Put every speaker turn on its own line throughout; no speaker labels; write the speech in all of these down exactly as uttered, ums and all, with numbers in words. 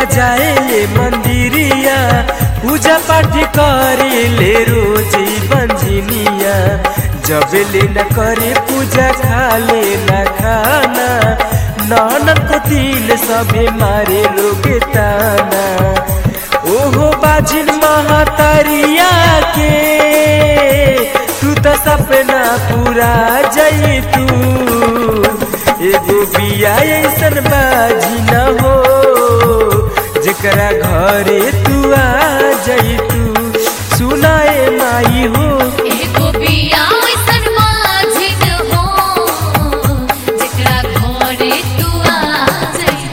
जाए ले मंदिरिया पूजा पाठ करे ले रोजी बंझनिया जब ले न करे पूजा खा ले न खाना ननद को दिल सभे मारे लोग ताना ओहो बाजिन महातारिया के तू तो सपना पूरा जई तू एगो बिया ऐसन बाजी न हो जेकरा घरे तू आ जई तू सुनाए माई हो
एगो बिया ऐसन बाजी न हो जेकरा घरे तू आ जई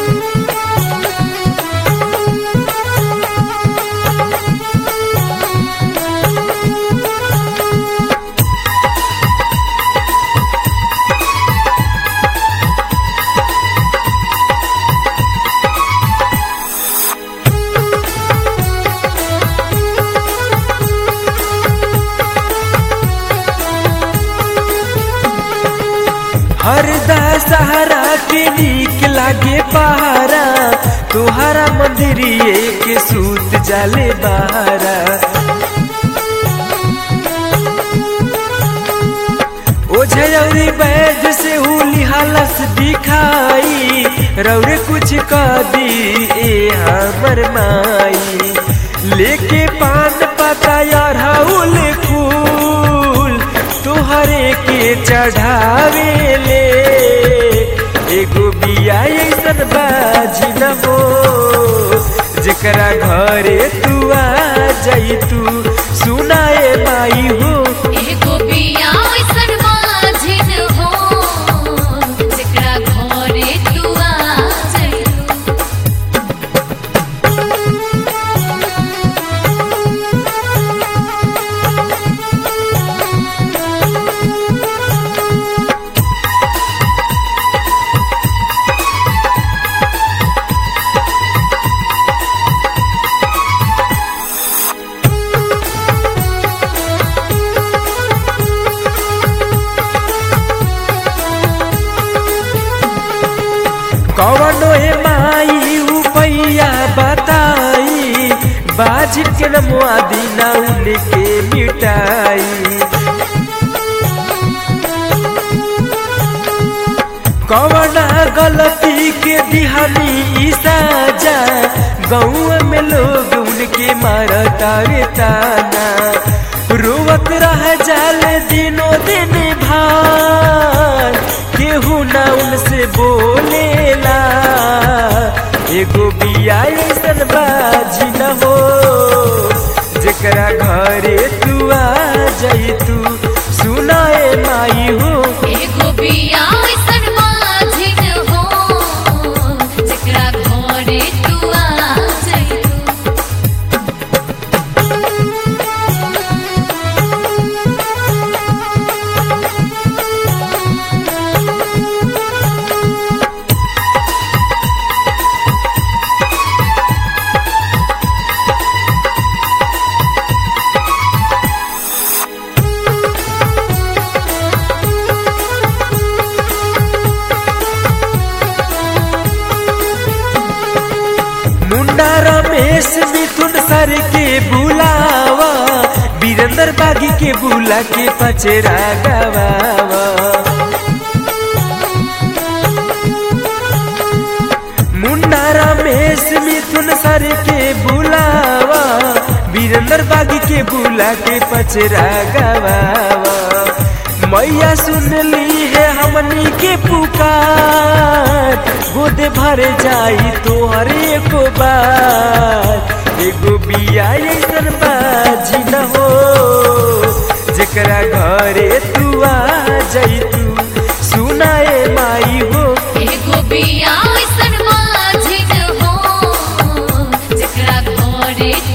हर दशहरा के नीक लागे पहारा तुहारा मंदिरिए के सूत जाले बहारा ओझरी बैद से हुली हालस दिखाई रौरे कुछ कह दी ए हमर माई लेके पान पता यार हाउल फूल तुहरे के चढ़ावे ले एगो बिया ऐसन बाजी न हो जेकरा घरे तू आ जई तू सुनाए माई हो
एगो बिया ऐसन बाजी न हो जेकरा घरे तू आ जई
कवनो हे माई उपैया बताई बाजी के नमुआ दीना उनके मिटाई कवना गलती के दिहानी साजा गौआ में लोग उनके मारतावे ताना रोवत रह जाले दिनों दिन भार केहू ना उनसे बोलेला एगो बिया ऐसन बाजी न हो जेकरा घरे तू आ जई तू सुनाए माई हो
एगो बिया ऐसन बाजी न हो जेकरा घरे तू आ जई
मुंडा रमेश मिथुन सर के बुलावा वीरेंद्र बागी के बुला के पचरा गवावा मुंडा रमेश मिथुन सर के बुलावा वीरेंद्र बागी के बुला के पचरा गवावा मैया सुन ली है हमनी के पुकार गोद भर जाई तोहर एको बार एगो बिया ऐसन बाजी न हो जेकरा घरे तू आ जई तू सुनाए माई हो
एगो बिया ऐसन बाजी न हो जेकरा घरे